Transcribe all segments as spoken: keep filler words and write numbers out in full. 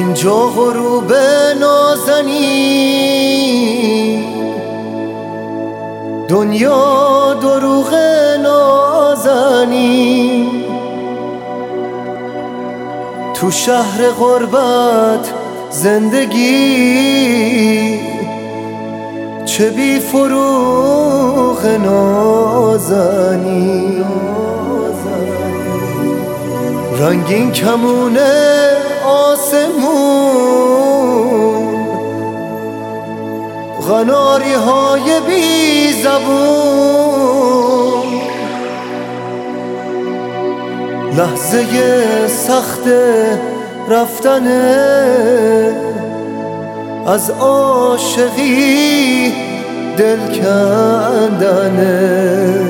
اینجا غروب نازنین، دنیا دروغ نازنین، تو شهر غربت زندگی چه بی فروغ نازنین. رنگین کمونه آسمون، قناری های بی زبون، لحظه سخت رفتنه از عاشقی دل کندنه.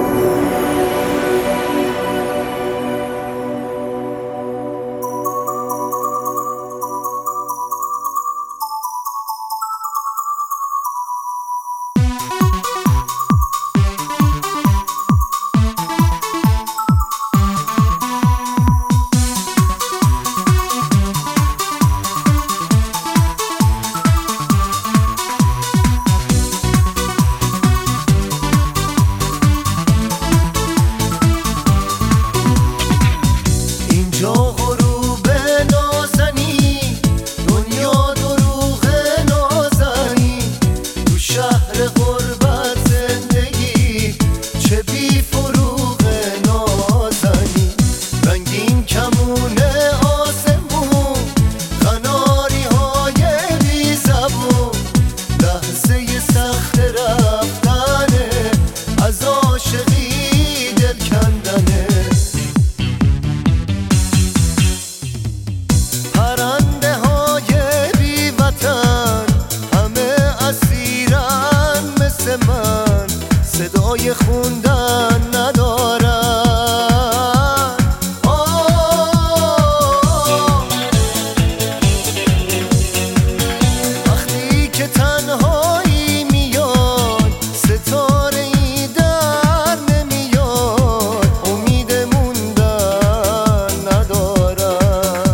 صدای خوندن ندارن، وقتی که تنهایی میاد ستاره ای در نمیاد، امید موندن ندارن.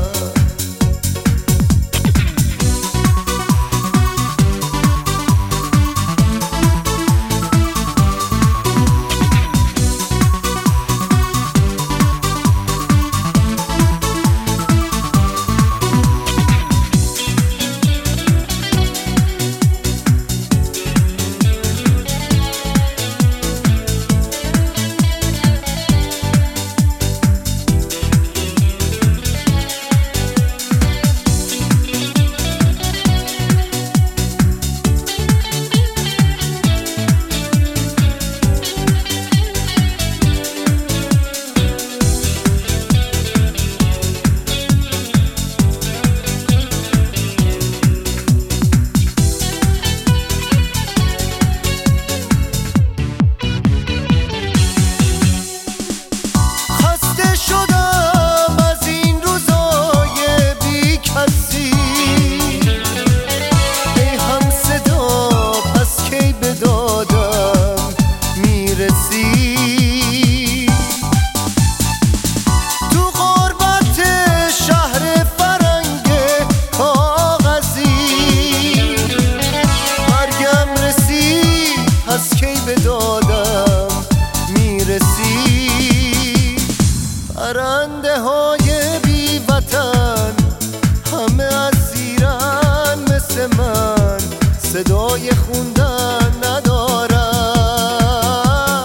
پرنده های بی وطن همه از ایران مثل من، صدای خوندن ندارن.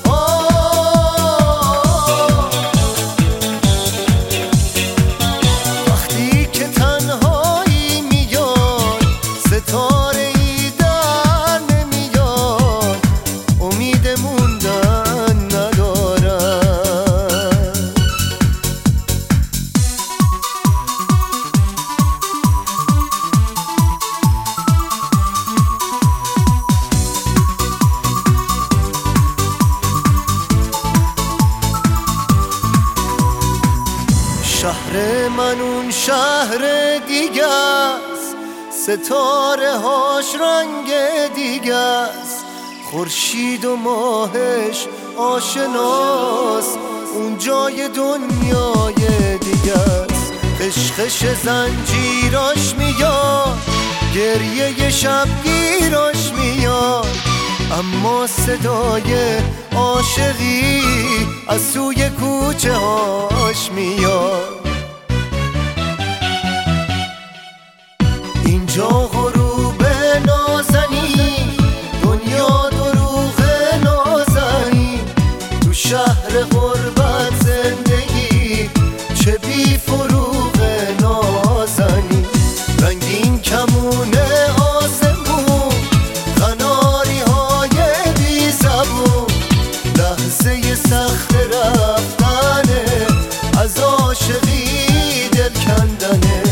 وقتی که تنهایی میاد ستاره ای در نمیاد، امید موندن ندارن. شهر من اون شهر دیگه است، ستاره هاش رنگ دیگه است، خورشید و ماهش آشناست، اون جای دنیای دیگه است. خشخش زنجیراش میاد، گریه شبگیراش میاد، اما صدای عاشقی از سوی کوچه هاش میاد. اینجا غروب نازنی، دنیا دروغ نازنی، تو شهر غربت زندگی چه بی فروغ نازنی. رنگین کمون آسمون، قناری های بی زبون، لحظه سخت رفتنه، از عاشقی دل کندنه.